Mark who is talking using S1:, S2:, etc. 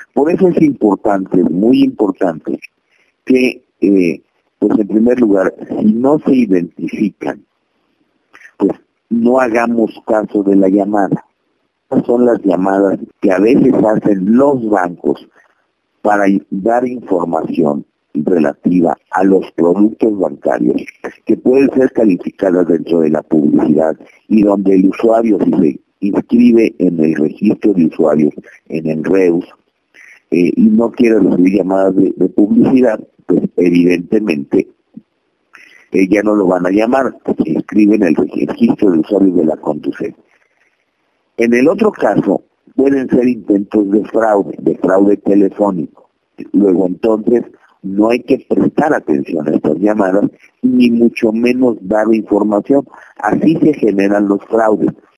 S1: Por eso es importante, muy importante, que, pues en primer lugar, si no se identifican, pues no hagamos caso de la llamada. Estas son las llamadas que a veces hacen los bancos para dar información relativa a los productos bancarios que pueden ser calificadas dentro de la publicidad y donde el usuario, si se inscribe en el registro de usuarios en el REUS y no quiere recibir llamadas de publicidad, pues evidentemente ya no lo van a llamar, se inscribe en el registro de usuarios de la Conducef. En el otro caso, pueden ser intentos de fraude telefónico. Luego entonces no hay que prestar atención a estas llamadas, ni mucho menos dar información. Así se generan los fraudes.